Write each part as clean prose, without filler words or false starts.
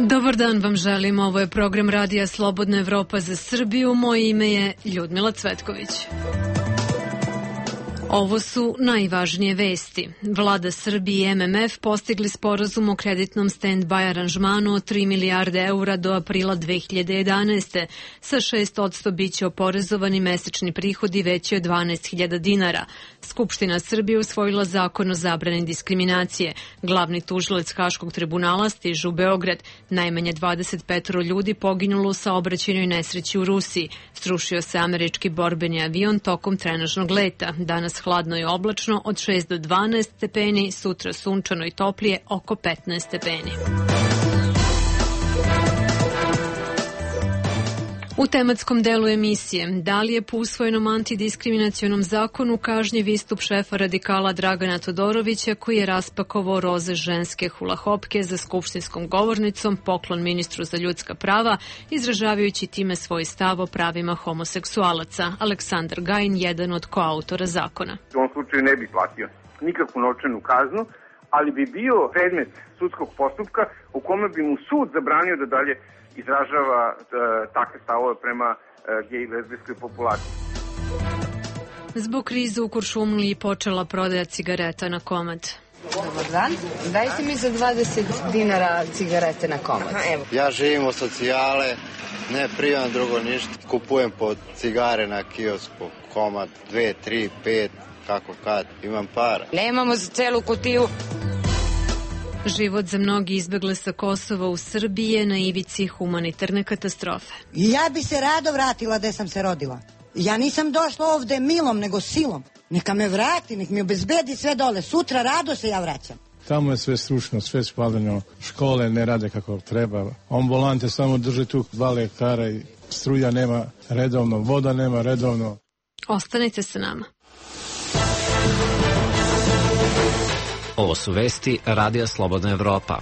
Dobar dan vam želim, ovo je program Radija Slobodna Evropa za Srbiju, moje ime je Ljudmila Cvetković. Ovo su najvažnije vesti. Vlada Srbije i MMF postigli sporazum o kreditnom stand-by aranžmanu od 3 milijarde eura do aprila 2011. Sa 6% biće oporezovani mesečni prihodi veći od 12.000 dinara. Skupština Srbije usvojila zakon o zabrani diskriminacije. Glavni tužilac Haškog tribunala stiže u Beograd. Najmanje 25 ljudi poginulo u saobraćajnoj nesreći u Rusiji. Srušio se američki borbeni avion tokom trenažnog leta. Danas hladno i oblačno od 6 do 12 stepeni, sutra sunčano i toplije oko 15 stepeni. U tematskom delu emisije, da li je po usvojenom antidiskriminacionom zakonu kažnjiv istup šefa radikala Dragana Todorovića koji je raspakovao roze ženske hulahopke za skupštinskom govornicom, poklon ministru za ljudska prava, izražavajući time svoj stav o pravima homoseksualaca. Aleksandar Gajin, jedan od koautora zakona. U ovom slučaju ne bi platio nikakvu novčanu kaznu, ali bi bio predmet sudskog postupka u kome bi mu sud zabranio da dalje izražava takve stavove prema gej i lezbijskoj populaciji. Zbog krize u Kuršumliji počela prodaja cigareta na komad. Dobar dan. Dajte mi za 20 dinara cigarete na komad. Ja živim od socijale, ne primam drugo ništa. Kupujem po cigare na kiosku, komad, 2, 3, 5, kako kad, imam para. Nemamo za celu kutiju. Život za mnogi izbegle sa Kosova u Srbiji je na ivici humanitarne katastrofe. Ja bi se rado vratila gde sam se rodila. Ja nisam došla ovde milom, nego silom. Neka me vrati, nek mi obezbedi sve dole. Sutra rado se ja vraćam. Tamo je sve stručno, sve spaljeno. Škole ne rade kako treba. Ambulante samo drže tu 2 lekara i struja nema redovno, voda nema redovno. Ostanite sa nama. Ovo su vesti Radija Slobodna Evropa.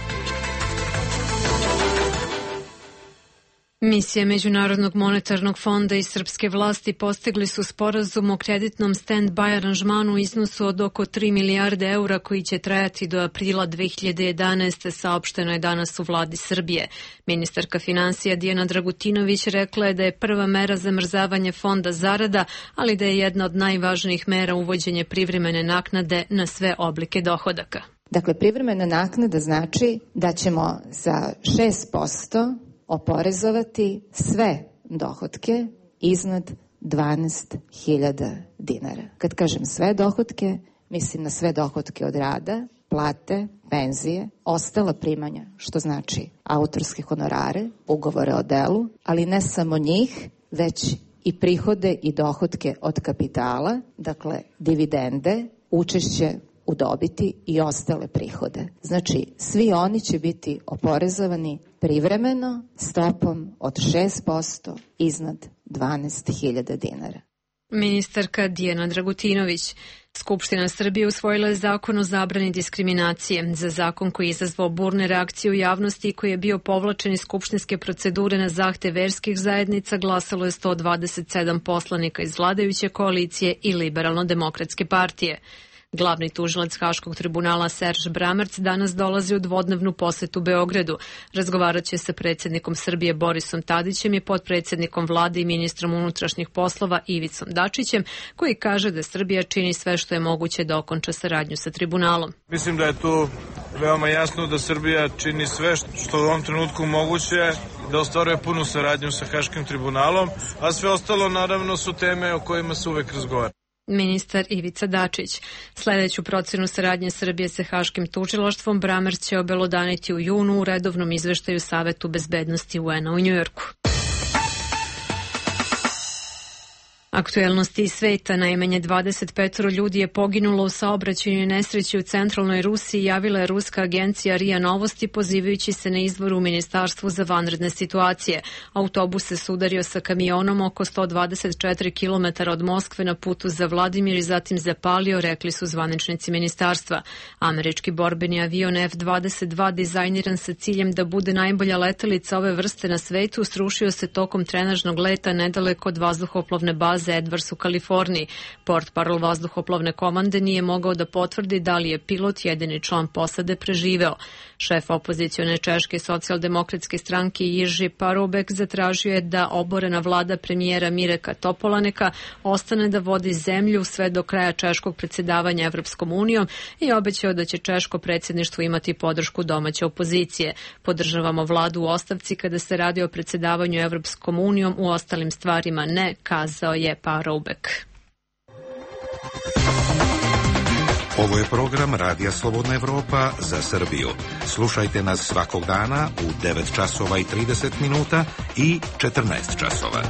Misije Međunarodnog monetarnog fonda i srpske vlasti postigli su sporazum o kreditnom stand-by aranžmanu u iznosu od oko 3 milijarde eura koji će trajati do aprila 2011. Saopšteno je danas u vladi Srbije. Ministarka finansija Dijana Dragutinović rekla je da je prva mera zamrzavanje fonda zarada, ali da je jedna od najvažnijih mera uvođenje privremene naknade na sve oblike dohodaka. Dakle, privremena naknada znači da ćemo za 6% oporezovati sve dohotke iznad 12.000 dinara. Kad kažem sve dohotke, mislim na sve dohotke od rada, plate, penzije, ostala primanja, što znači autorske honorare, ugovore o delu, ali ne samo njih, već i prihode i dohotke od kapitala, dakle dividende, učešće u dobiti i ostale prihode. Znači, svi oni će biti oporezovani privremeno stopom od 6% iznad 12.000 dinara. Ministarka Dijana Dragutinović. Skupština Srbije usvojila je zakon o zabrani diskriminacije. Za zakon koji je izazvao burne reakcije u javnosti i koji je bio povlačen iz skupštinske procedure na zahtev verskih zajednica glasalo je 127 poslanika iz vladajuće koalicije i Liberalno-demokratske partije. Glavni tužilac Haškog tribunala Serž Bramerc danas dolazi u dvodnevnu posetu Beogradu. Razgovarat će sa predsjednikom Srbije Borisom Tadićem i potpredsjednikom vlade i ministrom unutrašnjih poslova Ivicom Dačićem, koji kaže da Srbija čini sve što je moguće da okonča saradnju sa tribunalom. Mislim da je tu veoma jasno da Srbija čini sve što u ovom trenutku moguće da ostvaruje punu saradnju sa Haškim tribunalom, a sve ostalo naravno su teme o kojima se uvek razgovara. Ministar Ivica Dačić. Sledeću procenu saradnje Srbije sa Haškim tužilaštvom Bramerc će obelodaniti u junu u redovnom izveštaju Savetu bezbednosti UN-a u Njujorku. Aktuelnosti iz sveta, najmanje 25 ljudi je poginulo u saobraćajnoj nesreći u centralnoj Rusiji, javila je ruska agencija RIA Novosti pozivajući se na izvor u Ministarstvu za vanredne situacije. Autobus se sudario sa kamionom oko 124 km od Moskve na putu za Vladimir i zatim zapalio, rekli su zvaničnici ministarstva. Američki borbeni avion F-22 dizajniran sa ciljem da bude najbolja letelica ove vrste na svetu srušio se tokom trenažnog leta nedaleko od vazduhoplovne baze baze Edwards u Kaliforniji. Portparol vazduhoplovne komande nije mogao da potvrdi da li je pilot jedini član posade preživeo. Šef opozicione češke socijaldemokratske stranke Jiří Paroubek zatražio je da oborena vlada premijera Mireka Topolaneka ostane da vodi zemlju sve do kraja češkog predsjedavanja Evropskom unijom i obećao da će češko predsjedništvo imati podršku domaće opozicije. Podržavamo vladu u ostavci kada se radi o predsjedavanju Evropskom unijom, u ostalim stvarima ne, kazao je Paroubek. Ovo je program Radija Slobodna Evropa za Srbiju. Slušajte nas svakog dana u 9 časova i 30 minuta i 14 časova.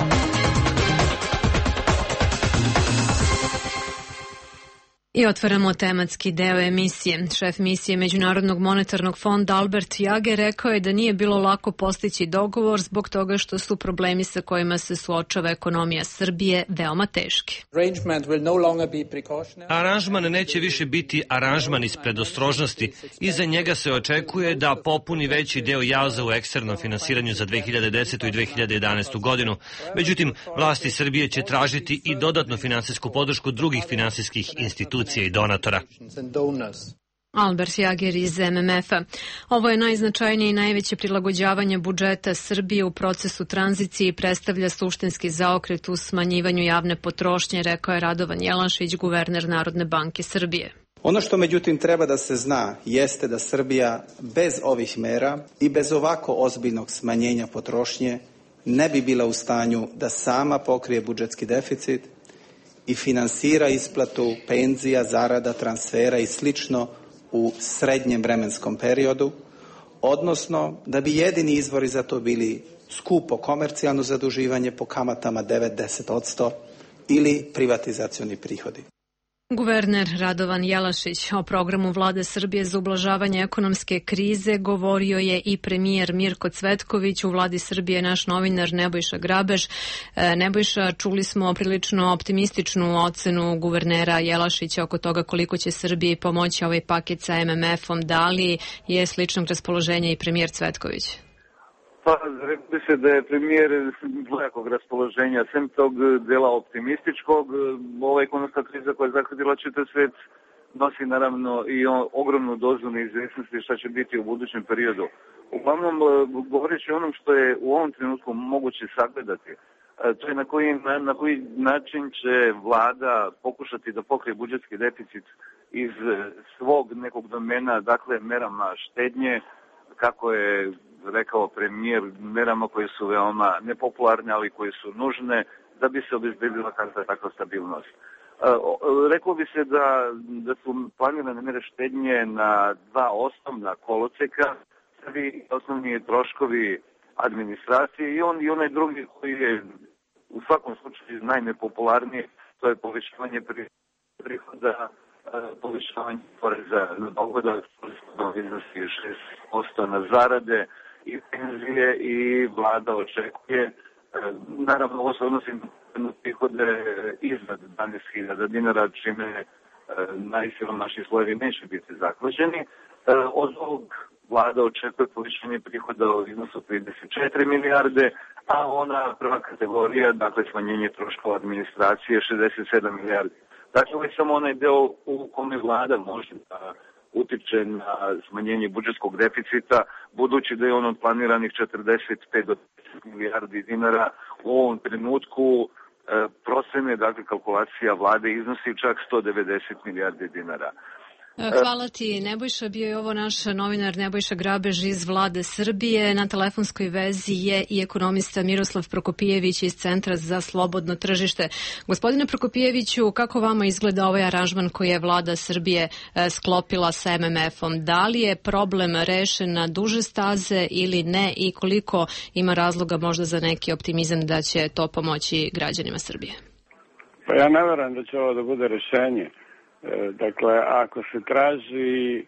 I otvaramo tematski deo emisije. Šef misije Međunarodnog monetarnog fonda Albert Jage rekao je da nije bilo lako postići dogovor zbog toga što su problemi sa kojima se suočava ekonomija Srbije veoma teški. Aranžman neće više biti aranžman iz predostrožnosti. Iza njega se očekuje da popuni veći deo jaza u eksternom finansiranju za 2010. i 2011. godinu. Međutim, vlasti Srbije će tražiti i dodatnu finansijsku podršku drugih finansijskih institucija i donatora. Albert Jager iz MMF-a. Ovo je najznačajnije i najveće prilagođavanje budžeta Srbije u procesu tranzicije i predstavlja suštinski zaokret u smanjivanju javne potrošnje, rekao je Radovan Jelanšić, guverner Narodne banke Srbije. Ono što međutim treba da se zna jeste da Srbija bez ovih mera i bez ovako ozbiljnog smanjenja potrošnje ne bi bila u stanju da sama pokrije budžetski deficit i finansira isplatu penzija, zarada, transfera i slično u srednjem vremenskom periodu, odnosno da bi jedini izvori za to bili skupo komercijalno zaduživanje po kamatama 9-10% ili privatizacioni prihodi. Guverner Radovan Jelašić o programu vlade Srbije za ublažavanje ekonomske krize govorio je i premijer Mirko Cvetković. U vladi Srbije naš novinar Nebojša Grabež. Nebojša, čuli smo prilično optimističnu ocenu guvernera Jelašića oko toga koliko će Srbiji pomoći ovaj paket sa MMF-om. Da li je sličnog raspoloženja i premijer Cvetković? Pa, rekao bi se da je premijer dvojakog raspoloženja, sem tog dela optimističkog. Ova ekonomska kriza koja je zahvatila čitav svet nosi naravno i ogromnu dozu neizvjesnosti šta će biti u budućem periodu. Uglavnom, govoreći o onom što je u ovom trenutku moguće sagledati, to je na koji način će vlada pokušati da pokrije budžetski deficit iz svog nekog domena, dakle merama štednje, kako je rekao premijer, merama koje su veoma nepopularne, ali koje su nužne da bi se obezbedila takva stabilnost. Reklo bi se da su planirane mere štednje na dva osnovna koloseka, osnovni troškovi administracije i onaj drugi koji je u svakom slučaju najnepopularniji, to je povećavanje prihoda, povećavanje poreza na dohodak, iznosi 6% na zarade i penzije, i vlada očekuje, naravno ovo se odnosi na prihode iznad 12.000 dinara, čime najsiromašniji slojevi neće biti zahvaćeni. Od ovog vlada očekuje povećanje prihoda u iznosu 34 milijarde, a ona prva kategorija, dakle smanjenje troškova administracije, 67 milijardi. Dakle, ovo je samo onaj deo u kome vlada može da utiče na smanjenje budžetskog deficita, budući da je on od planiranih 45 do 50 milijardi dinara u ovom trenutku procene, dakle kalkulacija vlade iznosi čak 190 milijardi dinara. Hvala ti, Nebojša. Bio je ovo naš novinar Nebojša Grabež iz vlade Srbije. Na telefonskoj vezi je i ekonomista Miroslav Prokopijević iz Centra za slobodno tržište. Gospodine Prokopijeviću, kako vama izgleda ovaj aranžman koji je vlada Srbije sklopila sa MMF-om? Da li je problem rešen na duže staze ili ne, i koliko ima razloga možda za neki optimizam da će to pomoći građanima Srbije? Pa ja ne verujem da će ovo da bude rešenje. Dakle, ako se traži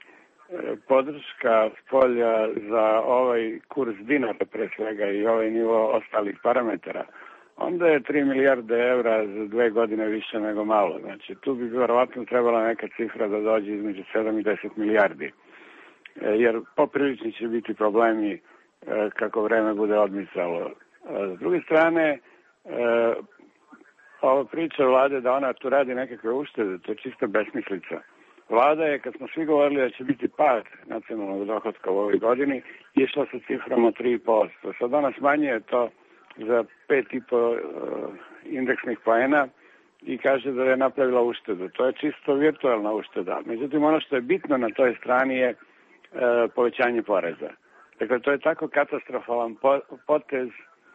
podrška spolja za ovaj kurs dinara pre svega i ovaj nivo ostalih parametara, onda je 3 milijarde evra za 2 godine više nego malo. Znači, tu bi verovatno trebala neka cifra da dođe između 7 i 10 milijardi. Jer poprilični će biti problemi kako vreme bude odmicalo. S druge strane, ova priča vlade da ona tu radi nekakve uštede, to je čista besmislica. Vlada je, kad smo svi govorili da će biti pad nacionalnog dohotka u ovoj godini, išla sa ciframa 3,5%. Sad ona smanjuje to za 5,5 indeksnih poena i kaže da je napravila uštedu. To je čisto virtualna ušteda. Međutim, ono što je bitno na toj strani je povećanje poreza. Dakle, to je tako katastrofalan potez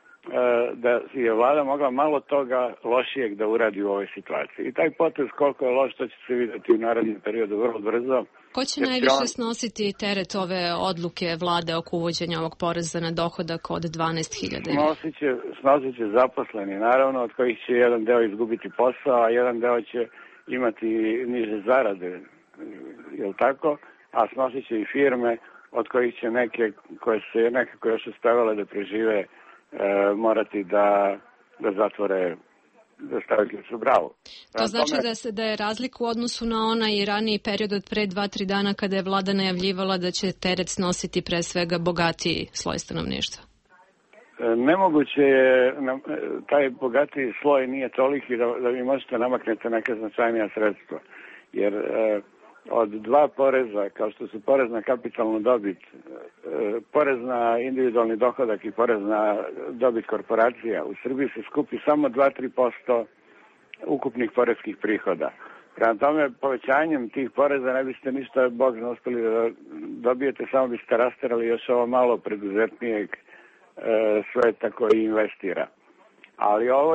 da je vlada mogla malo toga lošijeg da uradi u ovoj situaciji. I taj potez koliko je loš, to će se vidjeti u narednom periodu vrlo brzo. Ko će najviše snositi teret ove odluke vlade oko uvođenja ovog poreza na dohodak od 12.000? Snosit će zaposleni, naravno, od kojih će jedan deo izgubiti posao, a jedan deo će imati niže zarade, jel tako? A snosit će i firme od kojih će neke koje se nekako još uspevale da prežive morati da zatvore, da stavljaju su bravo. To znači da je razlika u odnosu na onaj raniji period od pre 2-3 dana kada je vlada najavljivala da će teret snositi pre svega bogatiji sloj stanovništva. Nemoguće je, taj bogatiji sloj nije toliki da vi možete namaknete neke značajnija sredstva. Jer od dva poreza, kao što su porez na kapitalnu dobit, porez na individualni dohodak i porez na dobit korporacija, u Srbiji se skupi samo 2-3% ukupnih poreskih prihoda. Prema tome, povećanjem tih poreza ne biste ništa, Bog zna, uspeli da dobijete, samo biste rasterali još ovo malo preduzetnijeg sveta koji investira. Ali ovo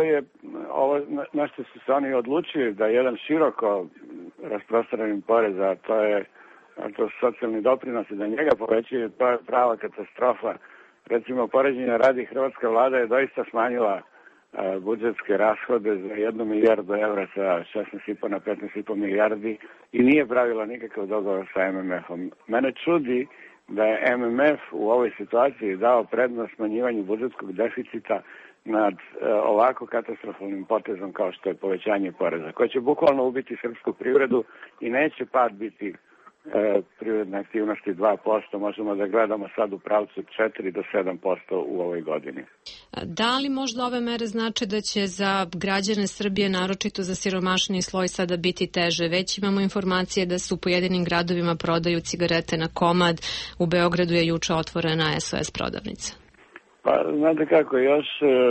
na što su se oni odlučili, da jedan široko rasprostranim poreza, to su socijalni doprinosi, da njega povećaju, to je prava katastrofa. Recimo, poređenja radi, hrvatska vlada je doista smanjila budžetske rashode za 1 milijardu evra sa 16,5 na 15,5 milijardi i nije pravila nikakav dogovor sa MMF-om. Mene čudi da je MMF u ovoj situaciji dao prednost smanjivanju budžetskog deficita nad ovako katastrofalnim potezom kao što je povećanje poreza, koje će bukvalno ubiti srpsku privredu i neće pad biti privredne aktivnosti 2%, možemo da gledamo sad u pravcu 4 do 7% u ovoj godini. Da li možda ove mere znače da će za građane Srbije, naročito za siromašniji sloj, sada biti teže? Već imamo informacije da su u pojedinim gradovima prodaju cigarete na komad, u Beogradu je juče otvorena SOS prodavnica. Pa, znate kako, još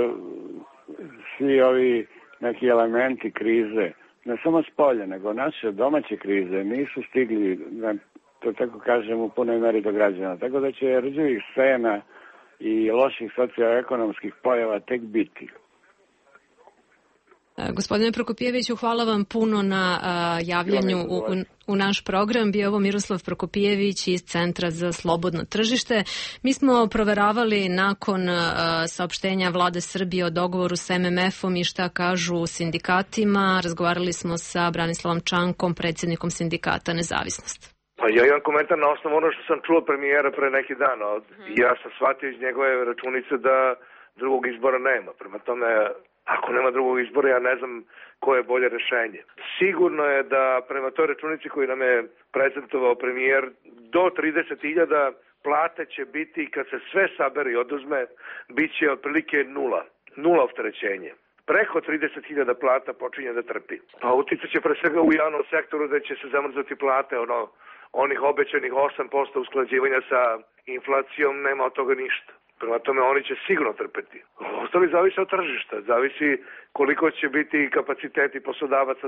svi ovi neki elementi krize, ne samo s polja, nego naše domaće krize nisu stigli, da to tako kažem, u punoj meri do građana. Tako da će rđavih scena i loših socioekonomskih pojava tek biti. Gospodine Prokopijeviću, hvala vam puno na javljanju u naš program. Bio ovo Miroslav Prokopijević iz Centra za slobodno tržište. Mi smo proveravali nakon saopštenja vlade Srbije o dogovoru s MMF-om i šta kažu sindikatima. Razgovarali smo sa Branislavom Čankom, predsjednikom sindikata Nezavisnost. Pa ja imam komentar na osnovu ono što sam čuo premijera pre neki dan. Ja sam shvatio iz njegove računice da drugog izbora nema. Prema tome, ako nema drugog izbora, ja ne znam koje je bolje rešenje. Sigurno je da prema toj računici koju nam je prezentovao premijer, do 30.000 plate će biti, kad se sve sabere i oduzme, bit će otprilike nula opterećenje. Preko 30.000 plata počinje da trpi. A uticat će pre svega u javnom sektoru da će se zamrzati plate, onih obećanih 8% usklađivanja sa inflacijom, nema od toga ništa. Prema tome, oni će sigurno trpeti. Ostali zavisi od tržišta, zavisi koliko će biti kapaciteti poslodavaca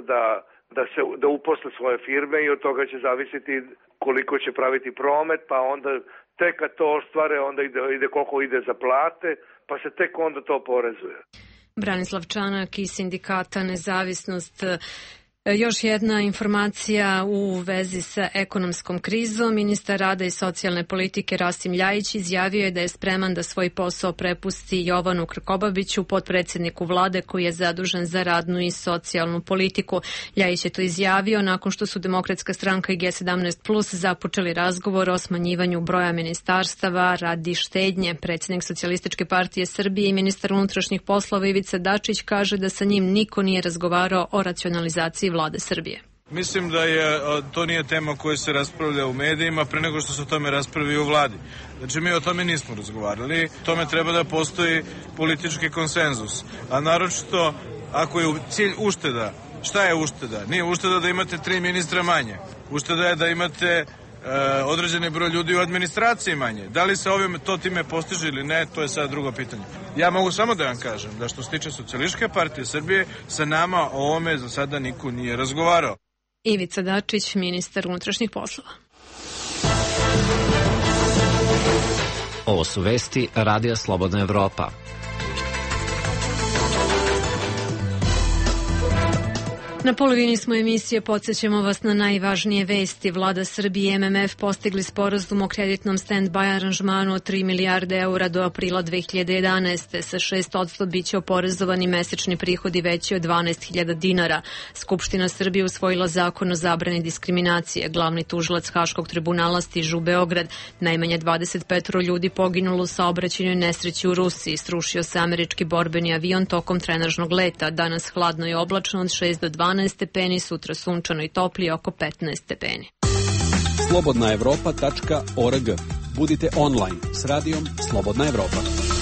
da uposle svoje firme i od toga će zavisiti koliko će praviti promet, pa onda tek kad to ostvare, onda ide koliko ide za plate, pa se tek onda to porezuje. Branislav Čanak iz sindikata Nezavisnost. Još jedna informacija u vezi sa ekonomskom krizom. Ministar rada i socijalne politike Rasim Ljajić izjavio je da je spreman da svoj posao prepusti Jovanu Krkobabiću, potpredsjedniku vlade koji je zadužen za radnu i socijalnu politiku. Ljajić je to izjavio nakon što su Demokratska stranka i G17+ započeli razgovor o smanjivanju broja ministarstava radi štednje. Predsjednik Socijalističke partije Srbije i ministar unutrašnjih poslova Ivica Dačić kaže da sa njim niko nije razgovarao o racionalizaciji vlade Srbije. Mislim da to nije tema koja se raspravlja u medijima pre nego što se o tome raspravi u vladi. Znači, mi o tome nismo razgovarali. Tome treba da postoji politički konsenzus. A naročito ako je cilj ušteda, šta je ušteda? Nije ušteda da imate 3 ministra manje. Ušteda je da imate određeni broj ljudi u administraciji manje. Da li se ovim to time postiže ili ne, to je sad drugo pitanje. Ja mogu samo da vam kažem da što se tiče Socijalističke partije Srbije, sa nama o ovome za sada niko nije razgovarao. Ivica Dačić, ministar unutrašnjih poslova. Ovo su vesti Radija Slobodna Evropa. Na polovini smo emisije, podsjećamo vas na najvažnije vesti. Vlada Srbije i MMF postigli sporazum o kreditnom stand-by aranžmanu od 3 milijarde eura do aprila 2011. Sa 6% biće oporezovani mesečni prihodi veći od 12.000 dinara. Skupština Srbije usvojila zakon o zabrani diskriminacije. Glavni tužilac Haškog tribunala stiže u Beograd. Najmanje 25 ljudi poginulo u saobraćajnoj nesreći u Rusiji. Srušio se američki borbeni avion tokom trenažnog leta. Danas hladno i oblačno od 6 do 12 stepeni, sutra sunčano i toplije oko 15 stepeni. slobodnaevropa.org. Budite online s radijom Slobodna Evropa.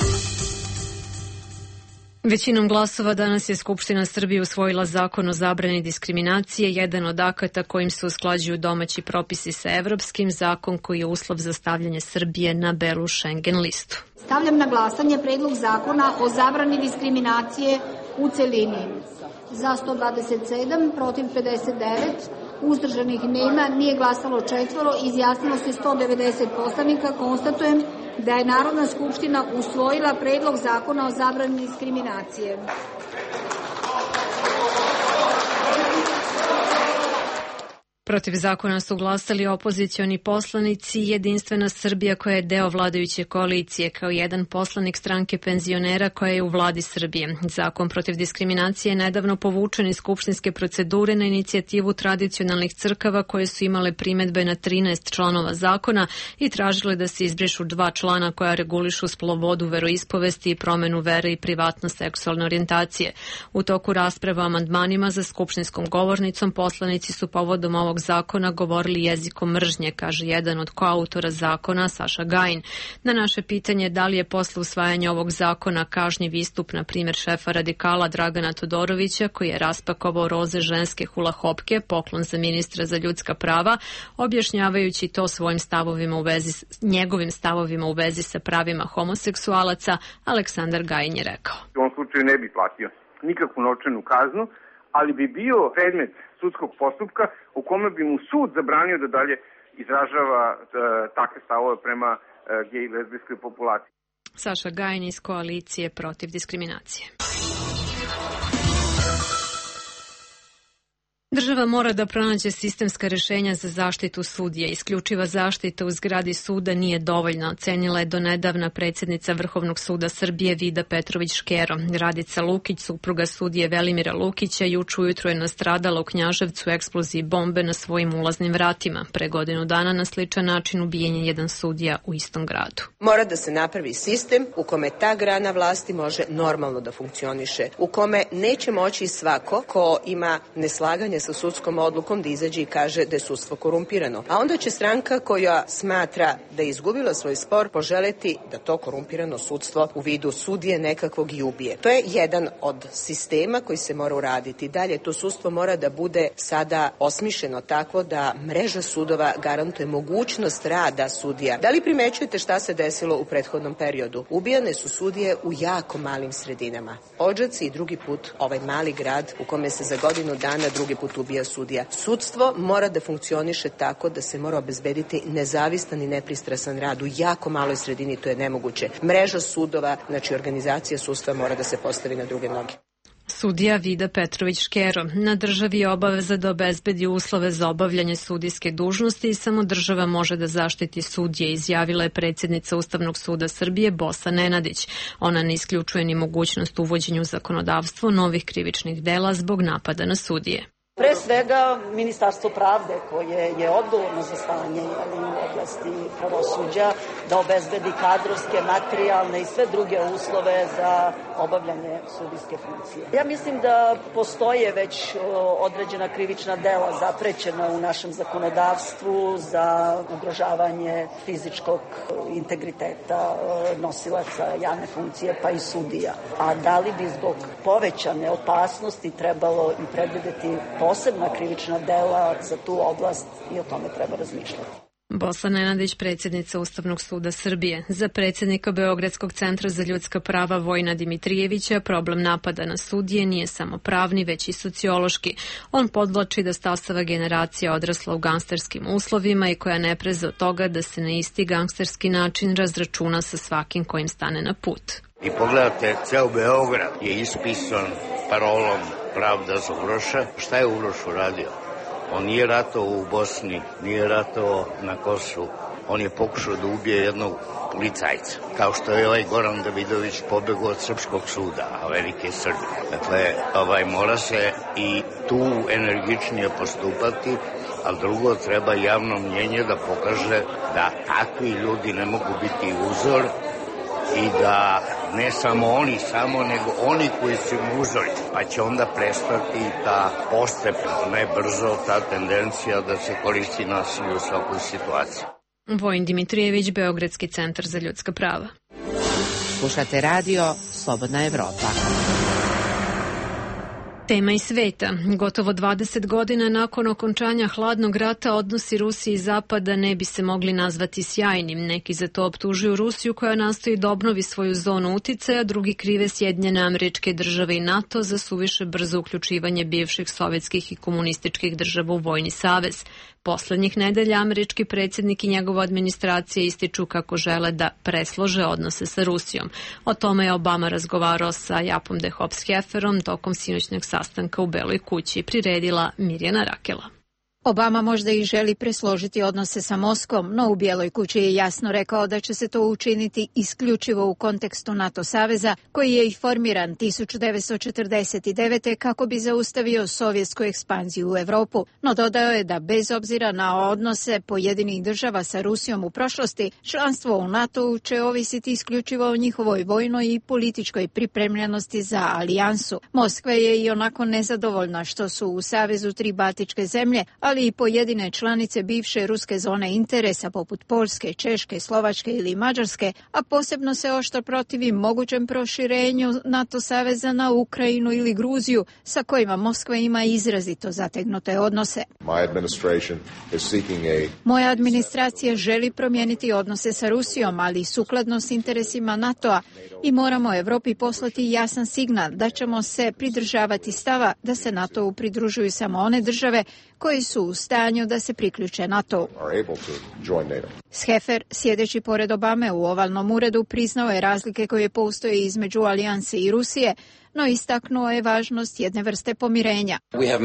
Većinom glasova danas je Skupština Srbije usvojila zakon o zabrani diskriminacije, jedan od akata kojim se usklađuju domaći propisi sa evropskim, zakon koji je uslov za stavljanje Srbije na belu Schengen listu. Stavljam na glasanje predlog zakona o zabrani diskriminacije u celini. Za 127, protiv 59, uzdržanih nema, nije glasalo 4, izjasnilo se 190 poslanika. Konstatujem da je Narodna skupština usvojila predlog zakona o zabrani diskriminacije. Protiv zakona su glasali opozicioni poslanici i Jedinstvena Srbija koja je deo vladajuće koalicije, kao jedan poslanik stranke penzionera koja je u vladi Srbije. Zakon protiv diskriminacije je nedavno povučen iz skupštinske procedure na inicijativu tradicionalnih crkava koje su imale primedbe na 13 članova zakona i tražile da se izbrišu 2 člana koja regulišu slobodu veroispovesti i promenu vere i privatno seksualne orijentacije. U toku rasprave o amandmanima za skupštinskom govornicom poslanici su povodom ovog zakona govorili jezikom mržnje, kaže jedan od koautora zakona, Saša Gajin. Na naše pitanje da li je posle usvajanja ovog zakona kažnjiv istup, na primjer šefa radikala Dragana Todorovića, koji je raspakovao roze ženske hula-hopke, poklon za ministra za ljudska prava, objašnjavajući to svojim stavovima njegovim stavovima u vezi sa pravima homoseksualaca, Aleksandar Gajin je rekao. U ovom slučaju ne bi platio nikakvu novčanu kaznu, ali bi bio predmet sudskog postupka u kome bi mu sud zabranio da dalje izražava takve stavove prema gej i lezbijskoj populaciji. Saša Gajin iz koalicije protiv diskriminacije. Država mora da pronađe sistemska rešenja za zaštitu sudija. Isključiva zaštita u zgradi suda nije dovoljna, ocenila je donedavna predsjednica Vrhovnog suda Srbije Vida Petrović-Škero. Radica Lukić, supruga sudije Velimira Lukića, juče ujutro je nastradala u Knjaževcu u eksploziji bombe na svojim ulaznim vratima. Pre godinu dana na sličan način ubijen je jedan sudija u istom gradu. Mora da se napravi sistem u kome ta grana vlasti može normalno da funkcioniše, u kome neće moći svako ko ima neslaganje sa sudskom odlukom da izađe i kaže da je sudstvo korumpirano. A onda će stranka koja smatra da je izgubila svoj spor poželeti da to korumpirano sudstvo u vidu sudije nekakvog i ubije. To je jedan od sistema koji se mora uraditi. Dalje, to sudstvo mora da bude sada osmišljeno tako da mreža sudova garantuje mogućnost rada sudija. Da li primećujete šta se desilo u prethodnom periodu? Ubijane su sudije u jako malim sredinama. Odžaci i drugi put ovaj mali grad u kome se za godinu dana drugi put ubija sudija. Sudstvo mora da funkcioniše tako da se mora obezbediti nezavistan i nepristrasan rad. U jako maloj sredini to je nemoguće. Mreža sudova, znači organizacija sudstva mora da se postavi na druge noge. Sudija Vida Petrović-Škero. Na državi je obaveza da obezbedi uslove za obavljanje sudijske dužnosti i samo država može da zaštiti sudije, izjavila je predsjednica Ustavnog suda Srbije Bosa Nenadić. Ona ne isključuje ni mogućnost uvođenja u zakonodavstvo novih krivičnih dela zbog napada na sudije. Pre svega Ministarstvo pravde koje je odgovorno za stanje u oblasti pravosuđa da obezbedi kadrovske, materijalne i sve druge uslove za obavljanje sudijske funkcije. Ja mislim da postoje već određena krivična dela zaprećena u našem zakonodavstvu za ugrožavanje fizičkog integriteta nosilaca javne funkcije pa i sudija. A da li bi zbog povećane opasnosti trebalo i predvideti posebna krivična dela za tu oblast i o tome treba razmišljati. Bosan Nenadić, predsjednica Ustavnog suda Srbije. Za predsjednika Beogradskog centra za ljudska prava Vojina Dimitrijevića problem napada na sudije nije samo pravni, već i sociološki. On podvlači da stasava generacija odrasla u gangsterskim uslovima i koja ne preza od toga da se na isti gangsterski način razračuna sa svakim kojim stane na put. I pogledate, ceo Beograd je ispisan parolom pravda za Uroša. Šta je Uroš uradio? On nije ratovao u Bosni, nije ratovao na Kosovu. On je pokušao da ubije jednog policajca. Kao što je ovaj Goran Davidović pobegao od srpskog suda, a velike Srbije. Dakle, mora se i tu energičnije postupati, a drugo treba javno mnjenje da pokaže da takvi ljudi ne mogu biti uzor i da ne samo oni nego oni koji su im uzori, pa će onda prestati ta postepeno, ne brzo, ta tendencija da se koristi nasilje u svakoj situaciji. Vojin Dimitrijević, Beogradski centar za ljudska prava. Slušate radio Slobodna Evropa. Tema iz sveta. Gotovo 20 godina nakon okončanja hladnog rata odnosi Rusije i Zapada ne bi se mogli nazvati sjajnim. Neki za to optužuju Rusiju koja nastoji da obnovi svoju zonu uticaja, drugi krive Sjedinjene Američke Države i NATO za suviše brzo uključivanje bivših sovjetskih i komunističkih država u vojni savez. Poslednjih nedelja američki predsjednik i njegova administracija ističu kako žele da preslože odnose sa Rusijom. O tome je Obama razgovarao sa Japom de Hops-Hefferom tokom sinoćnog sastanka u Beloj kući, priredila Mirjana Rakela. Obama možda i želi presložiti odnose sa Moskvom, no u Bijeloj kući je jasno rekao da će se to učiniti isključivo u kontekstu NATO saveza, koji je i formiran 1949. kako bi zaustavio sovjetsku ekspanziju u Evropu. No dodao je da bez obzira na odnose pojedinih država sa Rusijom u prošlosti, članstvo u NATO će ovisiti isključivo o njihovoj vojnoj i političkoj pripremljenosti za alijansu. Moskva je i onako nezadovoljna što su u savezu 3 baltičke zemlje, ali i pojedine članice bivše ruske zone interesa poput Poljske, Češke, Slovačke ili Mađarske, a posebno se oštro protivi mogućem proširenju NATO saveza na Ukrajinu ili Gruziju, sa kojima Moskva ima izrazito zategnute odnose. Moja administracija želi promijeniti odnose sa Rusijom, ali sukladno s interesima NATO-a, i moramo Evropi poslati jasan signal da ćemo se pridržavati stava da se NATO-u pridružuju samo one države koji su u stanju da se priključe NATO. Scheffer, sjedeći pored Obame u ovalnom uredu, priznao je razlike koje postoje između alijanse i Rusije, no istaknuo je važnost jedne vrste pomirenja.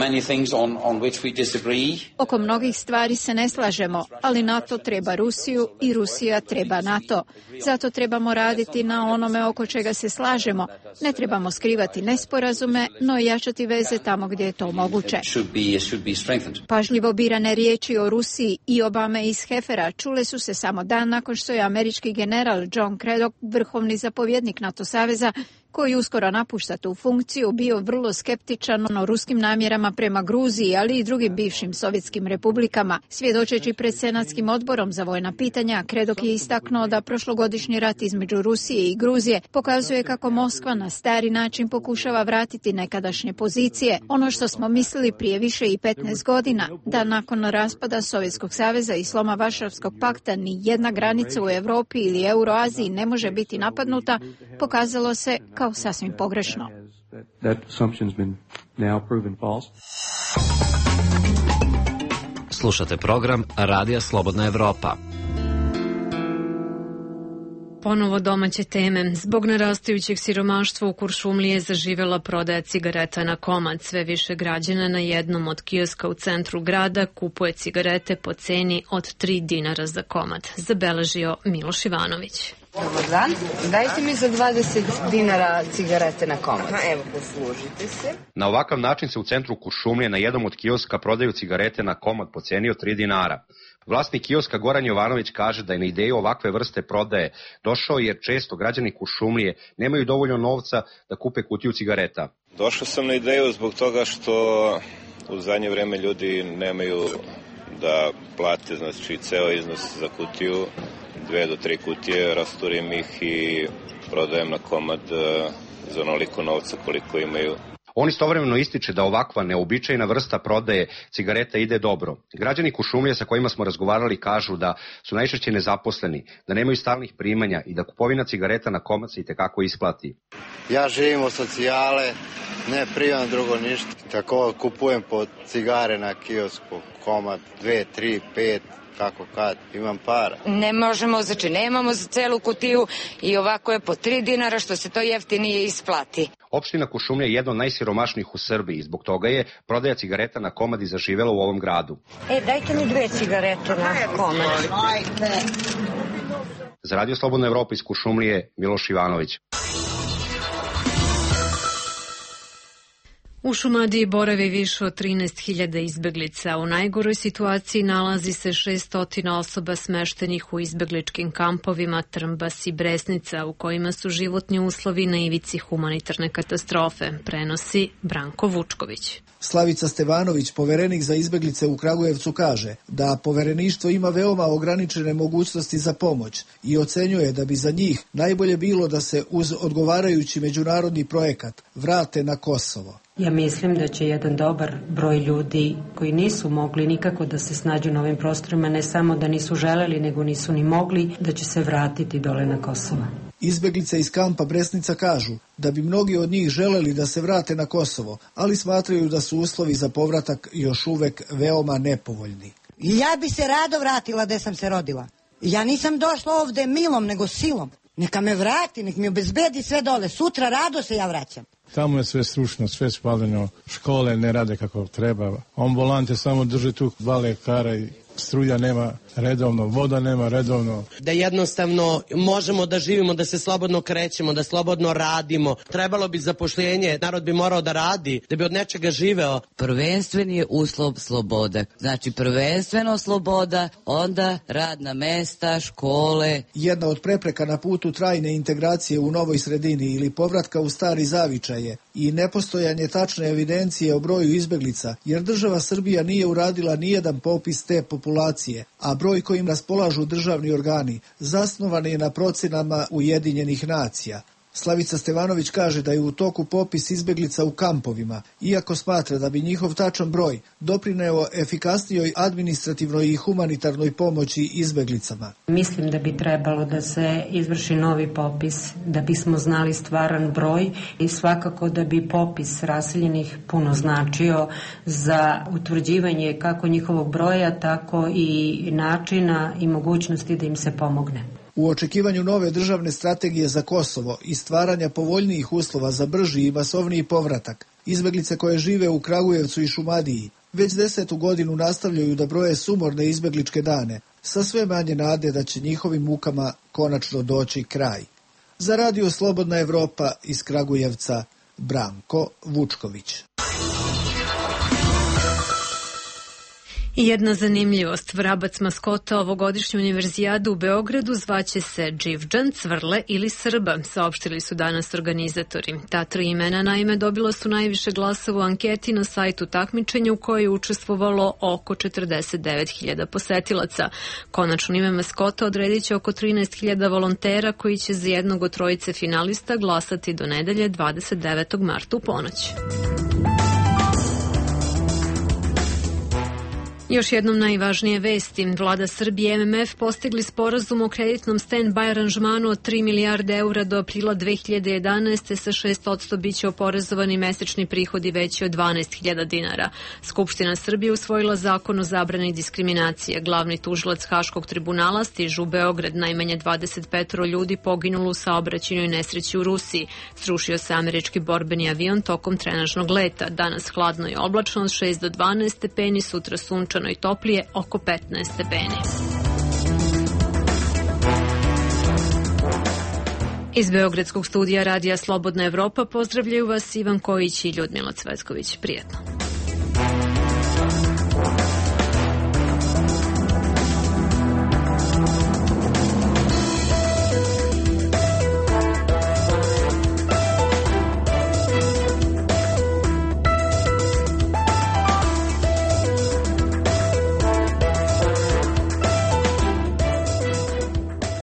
Oko mnogih stvari se ne slažemo, ali NATO treba Rusiju i Rusija treba NATO. Zato trebamo raditi na onome oko čega se slažemo. Ne trebamo skrivati nesporazume, no jačati veze tamo gdje je to moguće. Pažljivo birane riječi o Rusiji i Obame iz Scheffera čule su se samo dan nakon što je američki general John Craddock, vrhovni zapovjednik NATO saveza, koji uskoro napušta tu funkciju, bio vrlo skeptičan o ruskim namjerama prema Gruziji, ali i drugim bivšim sovjetskim republikama. Svjedočeći pred Senatskim odborom za vojna pitanja, Craddock je istaknuo da prošlogodišnji rat između Rusije i Gruzije pokazuje kako Moskva na stari način pokušava vratiti nekadašnje pozicije. Ono što smo mislili prije više i 15 godina, da nakon raspada Sovjetskog saveza i sloma Varšavskog pakta ni jedna granica u Europi ili Euroaziji ne može biti napadnuta, pokazalo se kao sasvim pogrešno. Slušate program Radija Slobodna Evropa. Ponovo domaće teme. Zbog narastajućeg siromaštva u Kuršumliji je zaživela prodaja cigareta na komad. Sve više građana na jednom od kioska u centru grada kupuje cigarete po ceni od 3 dinara za komad, zabeležio Miloš Ivanović. Dobar dan. Dajte mi za 20 dinara cigarete na komad. Evo, poslužite se. Na ovakav način se u centru Kuršumlije na jednom od kioska prodaju cigarete na komad po ceni od 3 dinara. Vlasnik kioska Goran Jovanović kaže da je na ideju ovakve vrste prodaje došao jer često građani Kuršumlije nemaju dovoljno novca da kupe kutiju cigareta. Došao sam na ideju zbog toga što u zadnje vreme ljudi nemaju da plate, znači ceo iznos za kutiju, 2 do 3 kutije, rasturim ih i prodajem na komad za onoliko novca koliko imaju. On istovremeno ističe da ovakva neobičajna vrsta prodaje cigareta ide dobro. Građani Kuršumlije sa kojima smo razgovarali kažu da su najčešće nezaposleni, da nemaju stalnih primanja i da kupovina cigareta na komad se itekako isplati. Ja živim od socijale, ne primam drugo ništa. Tako kupujem po cigare na kiosku, komad 2, 3, 5, kako kad, imam para. Ne možemo, znači nemamo za celu kutiju i ovako je po 3 dinara što se to jeftinije isplati. Opština Kuršumlija je jedna od najsiromašnijih u Srbiji i zbog toga je prodaja cigareta na komad zaživela u ovom gradu. Dajte mi 2 cigarete na komad. Za Radio Slobodna Evropa iz Kuršumlije, Miloš Ivanović. U Šumadiji boravi više od 13.000 izbeglica. U najgoroj situaciji nalazi se 600 osoba smeštenih u izbegličkim kampovima Trmbas i Bresnica, u kojima su životni uslovi na ivici humanitarne katastrofe, prenosi Branko Vučković. Slavica Stevanović, poverenik za izbeglice u Kragujevcu, kaže da povereništvo ima veoma ograničene mogućnosti za pomoć i ocenjuje da bi za njih najbolje bilo da se uz odgovarajući međunarodni projekat vrate na Kosovo. Ja mislim da će jedan dobar broj ljudi koji nisu mogli nikako da se snađu na ovim prostorima, ne samo da nisu želeli, nego nisu ni mogli, da će se vratiti dole na Kosovo. Izbeglice iz kampa Bresnica kažu da bi mnogi od njih želeli da se vrate na Kosovo, ali smatraju da su uslovi za povratak još uvek veoma nepovoljni. Ja bi se rado vratila gde sam se rodila. Ja nisam došla ovde milom, nego silom. Neka me vrati, nek mi obezbedi sve dole. Sutra rado se ja vraćam. Tamo je sve stručno, sve spaljeno, škole ne rade kako treba. Ambulante samo drže tu 2 lekara i struja nema redovno, voda nema redovno. Da jednostavno možemo da živimo, da se slobodno krećemo, da slobodno radimo. Trebalo bi zapošljenje, narod bi morao da radi, da bi od nečega živeo. Prvenstveni je uslov sloboda. Znači prvenstveno sloboda, onda radna mesta, škole. Jedna od prepreka na putu trajne integracije u novoj sredini ili povratka u stari zavičaje i nepostojanje tačne evidencije o broju izbeglica, jer država Srbija nije uradila nijedan popis te populacije, a broj kojim raspolažu državni organi zasnovan je na procenama Ujedinjenih nacija. Slavica Stevanović kaže da je u toku popis izbeglica u kampovima, iako smatra da bi njihov tačan broj doprineo efikasnijoj administrativnoj i humanitarnoj pomoći izbeglicama. Mislim da bi trebalo da se izvrši novi popis, da bismo znali stvaran broj i svakako da bi popis raseljenih puno značio za utvrđivanje kako njihovog broja, tako i načina i mogućnosti da im se pomogne. U očekivanju nove državne strategije za Kosovo i stvaranja povoljnijih uslova za brži i masovniji povratak, izbeglice koje žive u Kragujevcu i Šumadiji već 10. godinu nastavljaju da broje sumorne izbegličke dane, sa sve manje nade da će njihovim mukama konačno doći kraj. Za Radio Slobodna Evropa iz Kragujevca, Branko Vučković. I jedna zanimljivost, vrabac maskota ovogodišnje univerzijade u Beogradu zvaće se Dživdžan, Cvrle ili Srba, saopštili su danas organizatori. Ta 3 imena naime dobila su najviše glasova u anketi na sajtu takmičenja u kojoj je učestvovalo oko 49.000 posetilaca. Konačno ime maskota odredit će oko 13.000 volontera koji će za jednog od 3 finalista glasati do nedelje 29. marta u ponoć. Još jednom najvažnije vesti. Vlada Srbije i MMF postigli sporazum o kreditnom stand-by aranžmanu od 3 milijarde eura do aprila 2011. Sa 6% biće oporezovani mesečni prihodi veći od 12.000 dinara. Skupština Srbije usvojila zakon o zabrani diskriminacije. Glavni tužilac Haškog tribunala stižu u Beograd. Najmanje 25 ljudi poginulo u saobraćajnoj nesreći u Rusiji. Srušio se američki borbeni avion tokom trenažnog leta. Danas hladno i oblačno od 6 do 12 stepeni, sutra sunčano i toplije oko 15 stepeni. Iz Beogradskog studija Radija Slobodna Evropa pozdravljaju vas Ivan Kojić i Ljudmila Cvetković. Prijetno.